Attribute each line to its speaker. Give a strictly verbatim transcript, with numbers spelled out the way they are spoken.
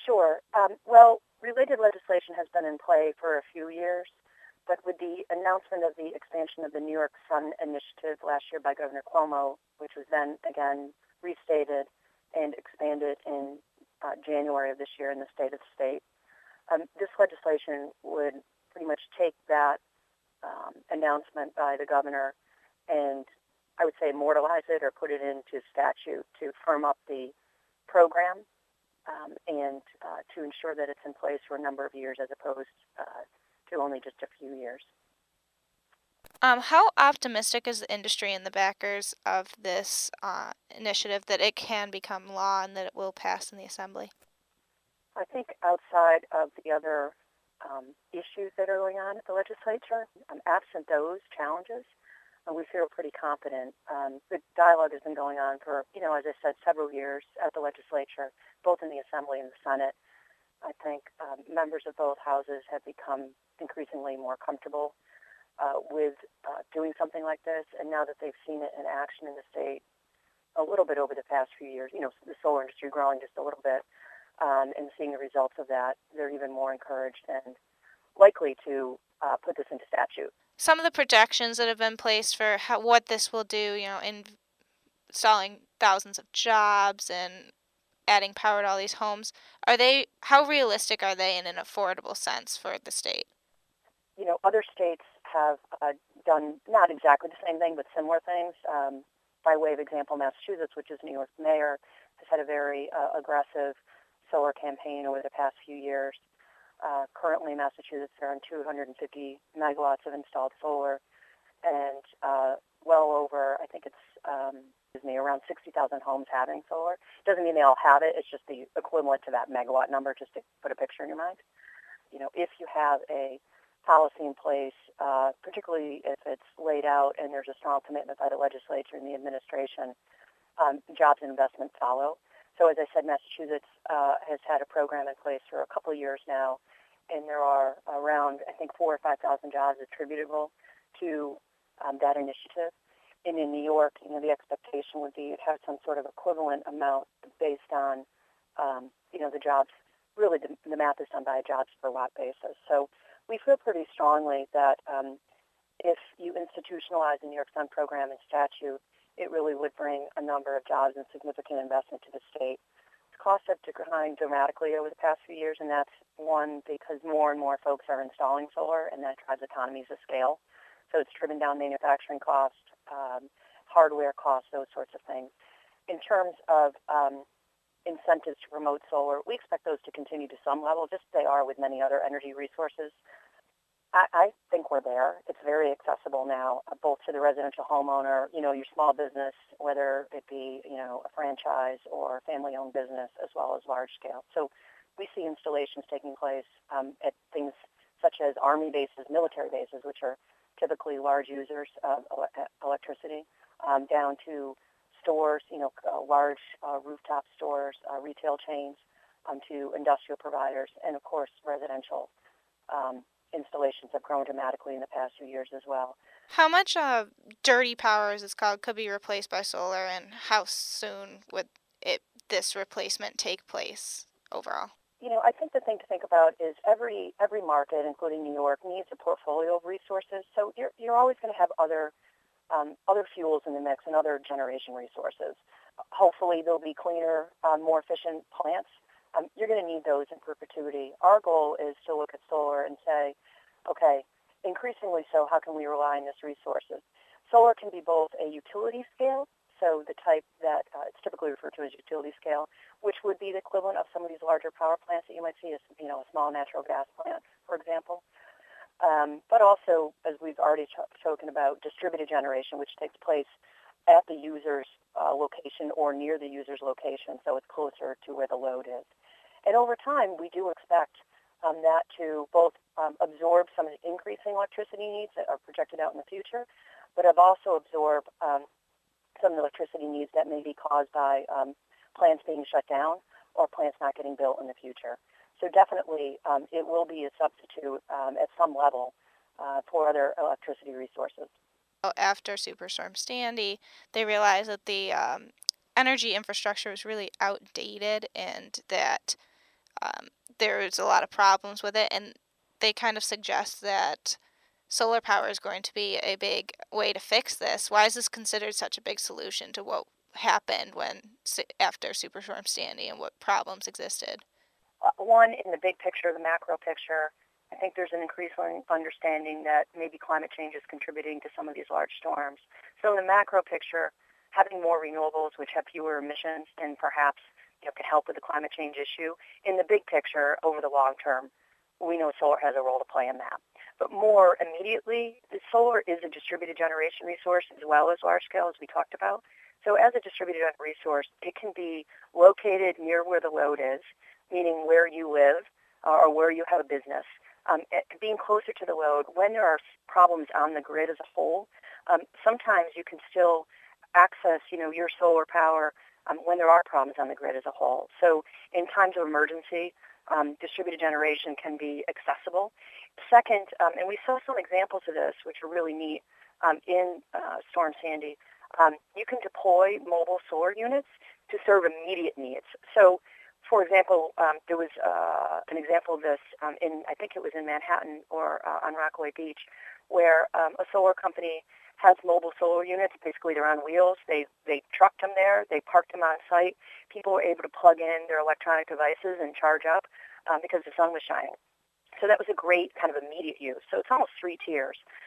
Speaker 1: Sure. Um, well, related legislation has been in play for a few years, but with the announcement of the expansion of the New York Sun Initiative last year by Governor Cuomo, which was then again restated and expanded in uh, January of this year in the state of the state, um, this legislation would pretty much take that um, announcement by the governor and I would say immortalize it or put it into statute to firm up the program um, and uh, to ensure that it's in place for a number of years as opposed uh, to only just a few years.
Speaker 2: Um, how optimistic is the industry and the backers of this uh, initiative that it can become law and that it will pass in the assembly?
Speaker 1: I think outside of the other um, issues that are going on at the legislature, um, absent those challenges, uh, we feel pretty confident. Um, the dialogue has been going on for, you know, as I said, several years at the legislature, both in the Assembly and the Senate. I think um, members of both houses have become increasingly more comfortable uh, with uh, doing something like this, and now that they've seen it in action in the state a little bit over the past few years, you know, the solar industry growing just a little bit, um, and seeing the results of that, they're even more encouraged and likely to uh, put this into statute.
Speaker 2: Some of the projections that have been placed for how, what this will do, you know, in installing thousands of jobs and adding power to all these homes, are they, how realistic are they in an affordable sense for the state?
Speaker 1: You know, other states have uh, done not exactly the same thing, but similar things. Um, by way of example, Massachusetts, which is New York's mayor, has had a very uh, aggressive solar campaign over the past few years. Uh, currently, Massachusetts are on two hundred fifty megawatts of installed solar, and uh, well over, I think it's um, excuse me, around sixty thousand homes having solar. Doesn't mean they all have it. It's just the equivalent to that megawatt number, just to put a picture in your mind. You know, if you have a policy in place, uh, particularly if it's laid out and there's a strong commitment by the legislature and the administration, um, jobs and investment follow. So as I said, Massachusetts uh, has had a program in place for a couple of years now, and there are around, I think, four or five thousand jobs attributable to um, that initiative. And in New York, you know, the expectation would be it has some sort of equivalent amount based on, um, you know, the jobs. Really, the, the math is done by a jobs per watt basis. So we feel pretty strongly that um, if you institutionalize the New York Sun program and statute, it really would bring a number of jobs and significant investment to the state. The costs have declined dramatically over the past few years, and that's one because more and more folks are installing solar, and that drives economies of scale. So it's driven down manufacturing costs, um, hardware costs, those sorts of things. In terms of um, incentives to promote solar, we expect those to continue to some level, just as they are with many other energy resources. I, I think we're there. It's very accessible now, uh, both to the residential homeowner, you know, your small business, whether it be, you know, a franchise or family-owned business, as well as large scale. So we see installations taking place um, at things such as Army bases, military bases, which are typically large users of ele- electricity, um, down to stores, you know, uh, large uh, rooftop stores, uh, retail chains, um, to industrial providers, and of course residential um, installations have grown dramatically in the past few years as well.
Speaker 2: How much uh, dirty power, as it's called, could be replaced by solar, and how soon would it this replacement take place overall?
Speaker 1: You know, I think the thing to think about is every every market, including New York, needs a portfolio of resources. So you're you're always going to have other um, other fuels in the mix and other generation resources. Hopefully, there'll be cleaner, uh, more efficient plants. Um, you're going to need those in perpetuity. Our goal is to look at solar and say, okay, increasingly so, how can we rely on these resources? Solar can be both a utility scale, so the type that uh, it's typically referred to as utility scale, which would be the equivalent of some of these larger power plants that you might see as, you know, a small natural gas plant, for example. Um, but also, as we've already ch- spoken about, distributed generation, which takes place at the user's uh, location or near the user's location, so it's closer to where the load is. And over time, we do expect um, that to both um, absorb some of the increasing electricity needs that are projected out in the future, but have also absorbed um, some of the electricity needs that may be caused by um, plants being shut down or plants not getting built in the future. So definitely, um, it will be a substitute um, at some level uh, for other electricity resources.
Speaker 2: After Superstorm Sandy, they realized that the um, energy infrastructure was really outdated and that um, there's a lot of problems with it, and they kind of suggest that solar power is going to be a big way to fix this. Why is this considered such a big solution to what happened when after Superstorm Sandy and what problems existed?
Speaker 1: Uh, one, in the big picture, the macro picture, I think there's an increasing understanding that maybe climate change is contributing to some of these large storms. So in the macro picture, having more renewables which have fewer emissions and perhaps you know, can help with the climate change issue. In the big picture, over the long term, we know solar has a role to play in that. But more immediately, the solar is a distributed generation resource as well as large scale, as we talked about. So as a distributed resource, it can be located near where the load is, meaning where you live uh, or where you have a business. Um, being closer to the load, when there are problems on the grid as a whole, um, sometimes you can still access, you know, your solar power um, when there are problems on the grid as a whole. So in times of emergency, um, distributed generation can be accessible. Second, um, and we saw some examples of this, which are really neat, um, in uh, Storm Sandy, um, you can deploy mobile solar units to serve immediate needs. So for example, um, there was uh, an example of this um, in, I think it was in Manhattan or uh, on Rockaway Beach, where um, a solar company has mobile solar units. Basically, they're on wheels. They they trucked them there. They parked them on site. People were able to plug in their electronic devices and charge up um, because the sun was shining. So that was a great kind of immediate use. So it's almost three tiers.